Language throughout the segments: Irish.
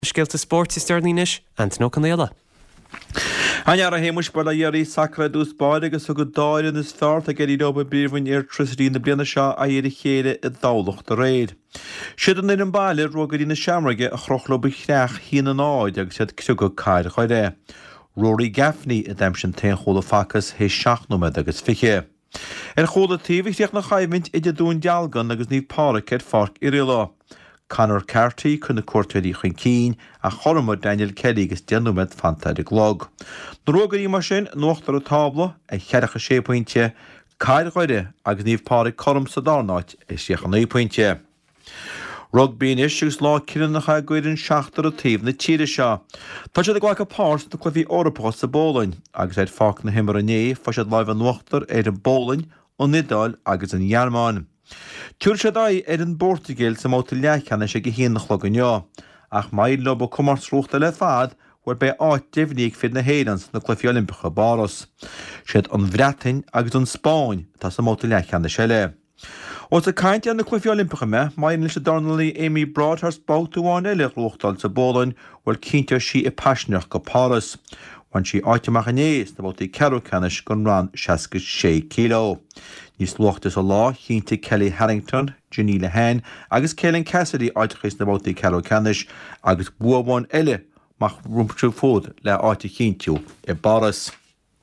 Scéalta sport is Sterníis Anthony O'Connell. Anhear a héimeis bar a dhéirí sacra dús báid agus a go dáirann is fearr a geirí doba bíomhain trasí na bliana seo a dhéidir chéile i dálacht a réid. Siad an in baile rugaí na seamarige a chrochlob chreach hían an áid agus siad csiúga cair chuide. Rory Gaffney a d sin te chola facas hé 7 agus fiche. Chola tíomhíteach na chaimhint idir dún dealgan agus ní páraceid farc i riile. Conor Carty chun na cuairteirí chun cín a chormar Daniel Kelly agus déanúmed fantaide glog. Na rugaí mar sin nuachtar a tábla a cheadacha 6 pointe, cair chuide agus níomh pára chom sa dánáid is 9 pointe. Rugby is agus lá cinan na chaguirann 7 a taobh na tíre seo. Tá siad a ghacha páirt na clufií Orpá sa bólainn agus éid fác na himar a né fa siad láimh an nuachtar ar an bólainn ó Nidáil agus an Ghearmáin. Túr sé dá an Portugal sa máta leachanna sé go híon na chloganneá, ach maid lob cumarsrúchta le fad war be áit defhníigh fid na héadans na clufií Olimpicha Baras. Siad an Bhreatain agus an Spáin tá sa máta leachanna sé le. Os a cainte an na clufií Olimpicha me, maidin leis a darnalaí Amy Broadhurst báúháin eile ruachtáil sa bólainn bhfuil cinnte sí i pasneach go Paras. Bhain sí áiteach a nééis na bótaí cearúcanis gon ran 66 kg. Níos luachtas a lá cínta Kelly Harrington, Ginny Lehane agus Caelan Cassidy áitechas na bótaí cearúcanis agus buamháin eile mach rumptrú fód le áite cíntiú i Baras.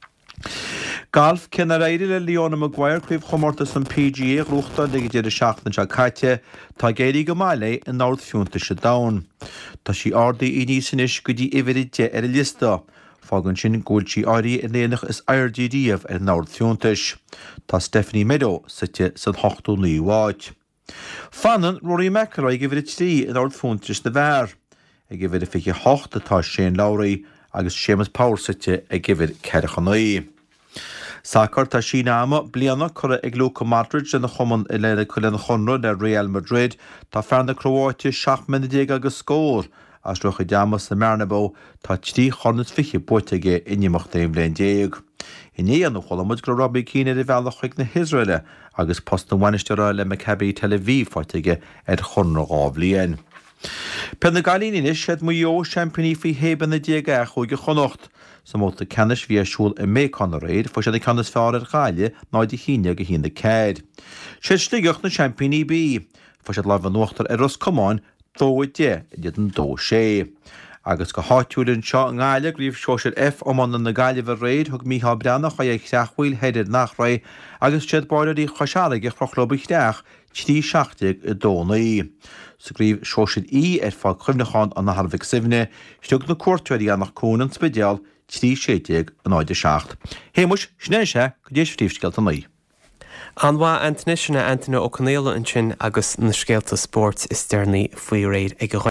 Golf cinna réidir le Leona Maguire chuomh chomórtas an PGA ruachta le go deidir 7 se caite tá géirí go máile in náird fiúnta se dán. Tá sí ardaí i níos inis go dtí ihiride ar a lista. Fágann sin gúil sí áirí in léanach is IRDDF ar náird fiúntais. Tá Stephanie Meadow site san 8 níomháid. Fannan Rory McIlroy go bhfuir tí in náird fiúntais na bhar. Ag go bhfuir fiche 8 atá Shane Lowry agus Seamus Power site ag go bhfuir 4. Sacr tá sí náama bliana chur ag Luka Modric in na chuman i leile chuile na chunra le Real Madrid tá fear na Croátia 7 agus scór. As rucha deamas sa Bernabéu tá tí chornas fiche buiteige inimach daim bléin déag. I néan na cholamid go Robbie Keane ar bhealach chuig na Hisraile agus post na bhainisteora le Maccabi Tel Aviv fáitige ar chunra gábhlíon. Pen na galíní is siad muo championí fao héban na déag chuige chonocht. Sa móta canis bhí siúil i mécán a réid fa siad i canas fearr ar gáile náid i híine go hína céid. Siad stigach na championí bí, fa siad láimh an nuachtar ar Roscomáin dóide iad an dó sé. Agus go háitiúlann seo an gáile gríomh seoisiir F ómán na gáileh réid thug Mícheál Breanach chu ag seachhuiil heidir nach raibh agus siad báidirí chosealaige chrochlóba teach tí 7 i dónaí. Sa gríomh seoisiir í ar fá chumnacháin an na Harbhaigh Sibhne, stug na cuairteirí annach cónan spedial tí 7 an 7. Héimeis sné sé go dééis fríomhscealta naí. Anhá Anthony O'Connell an sin agus na Scéalta sport is Sterní faoi réid ag